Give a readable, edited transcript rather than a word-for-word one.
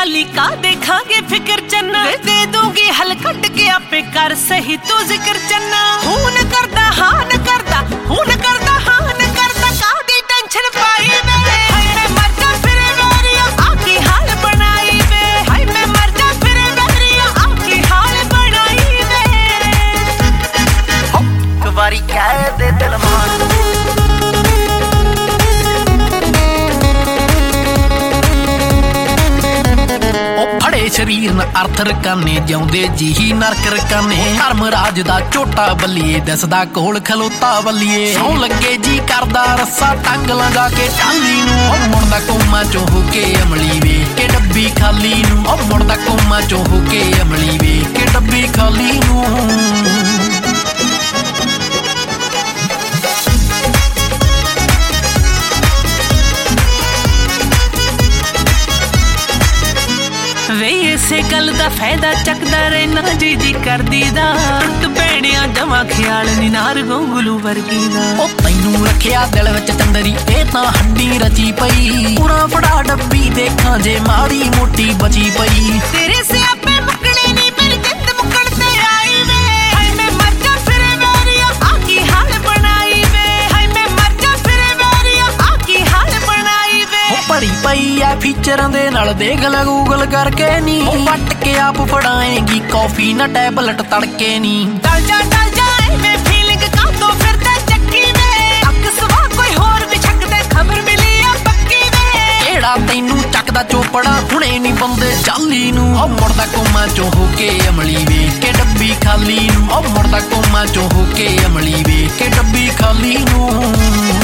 लाली का देखांगे फिक्र चन्ना दे दूंगी हल कट के आपे कर सही तो जिक्र चन्ना हूं न करदा हां न करदा हूं न करदा हां न करदा कादी टेंशन पाई वे हाय मैं मर जा फिर वेरिया आकी हाल बनाई वे हाय मैं मर जा फिर वेरिया आकी हाल बनाई वे एक बारी कह दे दिल मान शरीर न अर्थ रकाने जिउंदे जी नरक रकाने धर्मराज दा झोटा बल्लीए दसदा कोल खलोता बल्लीए सौ लगे जी करदा रस्सा टंग लगा के टाली नूं मुड़दा कोमा चों हो के अमली वे के डब्बी खाली नूं मुड़दा कोमा चों हो के अमली वे के डब्बी खाली नूं वे इसे गल दा फायदा चकदा रहना जी जी कर दीदा टुट पैणिया जमा ख्याल नी नार गोंगलू वर्गी दा ओ तैनू रखिया दिल विच चंदरी ए तां हड्डी रची पई पूरा फड़ा डब्बी देखा जे माड़ी मोटी बची पई तेरे से आपे मुकणे नी मेरी जिंद मुकण ते आई वे हाय मैं मर जा फिर वेरिया आकी हाल बनाई वे हाय मैं मर जा फिर वेरिया आकी हाल बनाई वे ओ भरी पई आ फीचरां दे नाल देख ले गूगल करके नी ओ पट के आप फड़ाएगी कॉफी ना टैबलेट तड़के नी डल जा मैं फीलिंग का तो फिर ते चक्की वे अक सवा कोई होर भी छकदे खबर मिली आ पक्की वे केड़ा तैनू चकदा चोपड़ा हुणे नी बंदे चाली नू ओ मुड़दा कोमा चों हो के अमली वे के डब्बी खाली नू ओ मुड़दा कोमा चों हो के अमली वे के डब्बी खाली नू